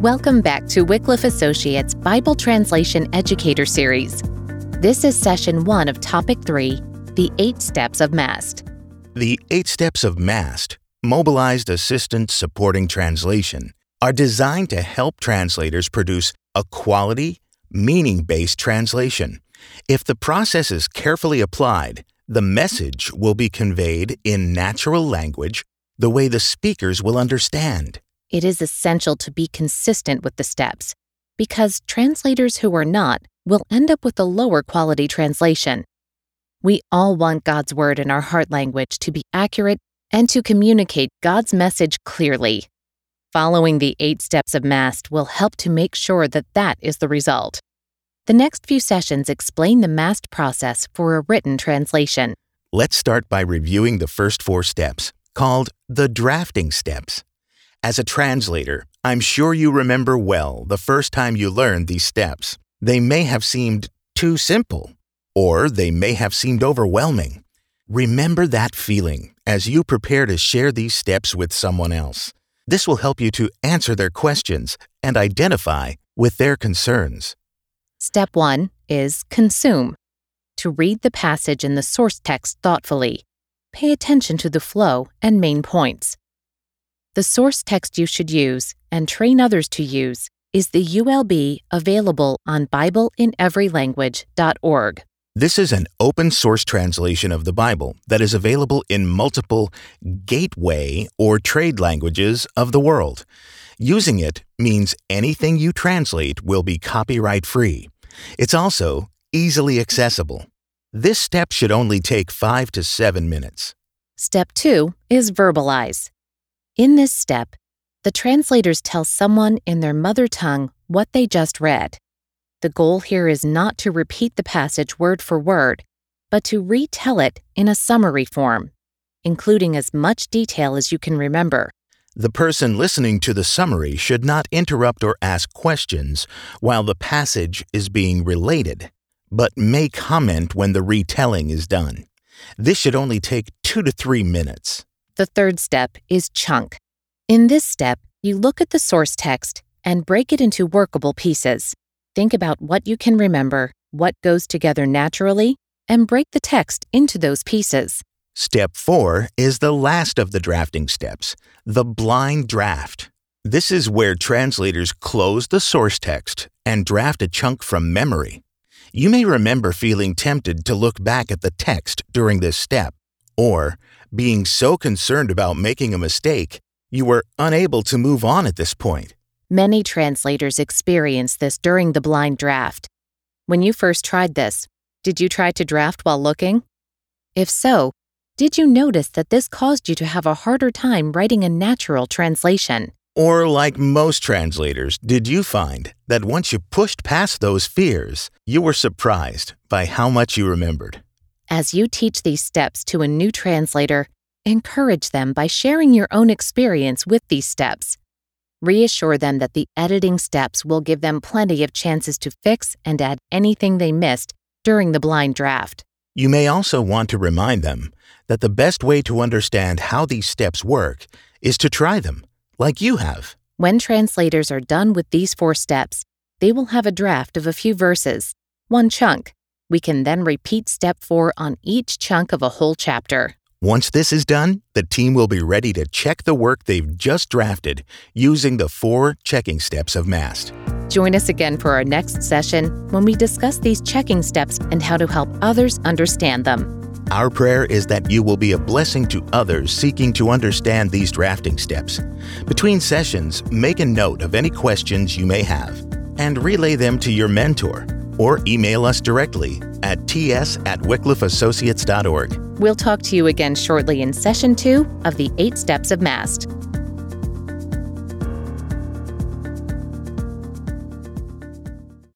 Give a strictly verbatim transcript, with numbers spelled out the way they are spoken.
Welcome back to Wycliffe Associates Bible Translation Educator Series. This is session one of topic three, the eight steps of MAST. The eight steps of MAST, Mobilized Assistance Supporting Translation, are designed to help translators produce a quality, meaning-based translation. If the process is carefully applied, the message will be conveyed in natural language the way the speakers will understand. It is essential to be consistent with the steps, because translators who are not will end up with a lower quality translation. We all want God's Word in our heart language to be accurate and to communicate God's message clearly. Following the eight steps of MAST will help to make sure that that is the result. The next few sessions explain the MAST process for a written translation. Let's start by reviewing the first four steps, called the drafting steps. As a translator, I'm sure you remember well the first time you learned these steps. They may have seemed too simple, or they may have seemed overwhelming. Remember that feeling as you prepare to share these steps with someone else. This will help you to answer their questions and identify with their concerns. Step one is consume. To read the passage in the source text thoughtfully, pay attention to the flow and main points. The source text you should use and train others to use is the U L B available on Bible in Every Language dot org. This is an open source translation of the Bible that is available in multiple gateway or trade languages of the world. Using it means anything you translate will be copyright free. It's also easily accessible. This step should only take five to seven minutes. Step two is verbalize. In this step, the translators tell someone in their mother tongue what they just read. The goal here is not to repeat the passage word for word, but to retell it in a summary form, including as much detail as you can remember. The person listening to the summary should not interrupt or ask questions while the passage is being related, but may comment when the retelling is done. This should only take two to three minutes. The third step is chunk. In this step, you look at the source text and break it into workable pieces. Think about what you can remember, what goes together naturally, and break the text into those pieces. Step four is the last of the drafting steps, the blind draft. This is where translators close the source text and draft a chunk from memory. You may remember feeling tempted to look back at the text during this step, or being so concerned about making a mistake, you were unable to move on at this point. Many translators experience this during the blind draft. When you first tried this, did you try to draft while looking? If so, did you notice that this caused you to have a harder time writing a natural translation? Or like most translators, did you find that once you pushed past those fears, you were surprised by how much you remembered? As you teach these steps to a new translator, encourage them by sharing your own experience with these steps. Reassure them that the editing steps will give them plenty of chances to fix and add anything they missed during the blind draft. You may also want to remind them that the best way to understand how these steps work is to try them, like you have. When translators are done with these four steps, they will have a draft of a few verses, one chunk. We can then repeat step four on each chunk of a whole chapter. Once this is done, the team will be ready to check the work they've just drafted using the four checking steps of MAST. Join us again for our next session when we discuss these checking steps and how to help others understand them. Our prayer is that you will be a blessing to others seeking to understand these drafting steps. Between sessions, make a note of any questions you may have and relay them to your mentor, or email us directly at t s at wycliffe associates dot org. We'll talk to you again shortly in session two of the eight steps of MAST.